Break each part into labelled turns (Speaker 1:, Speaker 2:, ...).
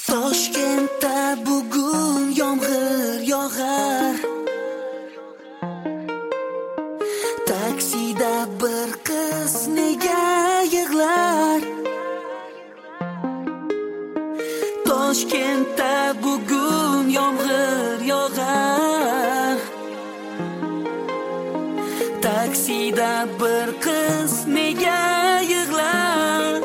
Speaker 1: Toshkentda bugun yomg'ir yog'ar. Taksida bir qiz nega yig'lar? Toshkentda bugun yomg'ir yog'ar. Taksida bir qiz nega yig'lar?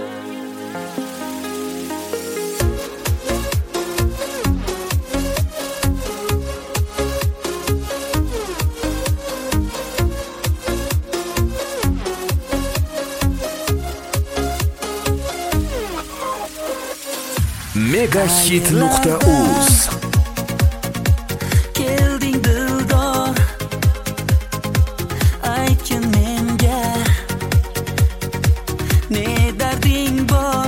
Speaker 2: Megahit.uz
Speaker 1: Kelding dildor, aytgin menga, ne darding bor,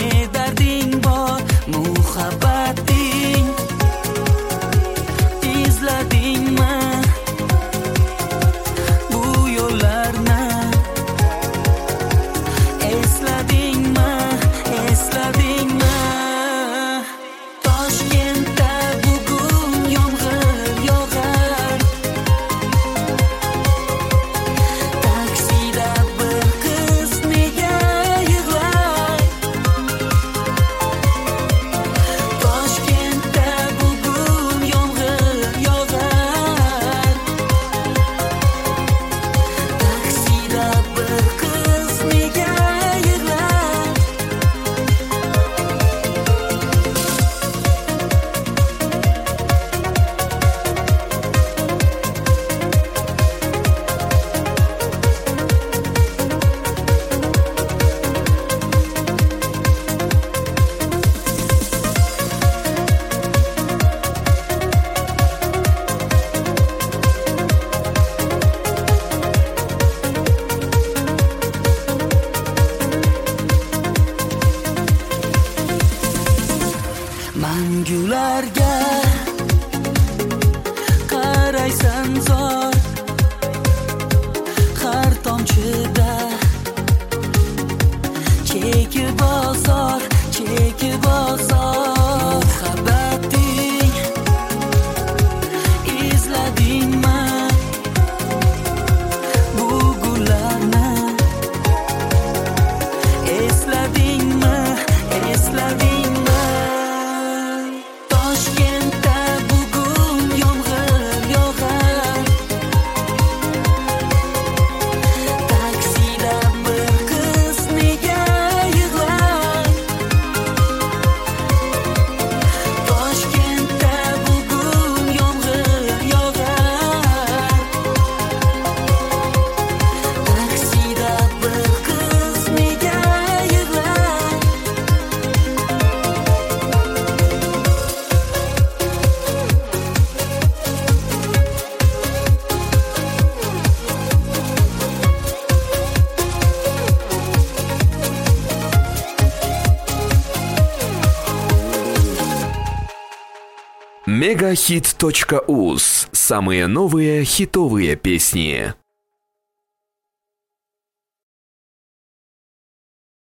Speaker 1: muhabbating izladingmi bu yo'llarni, esladingmi? Toshkentda bugun yomg'ir yog'ar. Taksida bir qiz nega yig'lar? Toshkentda bugun yomg'ir yog'ar. Taksida bir qiz nega yig'lar? Mangularga qaraysan zor, har tomchida cheki bozor. Muhabbating izladingmi bu gullarni, esladingmi? Toshkentda bugun yomg'ir yog'ar. Taksida bir qiz nega yig'lar? Toshkentda bugun yomg'ir yog'ar. Taksida bir qiz nega yig'lar?
Speaker 2: Megahit.uz. Самые новые хитовые песни.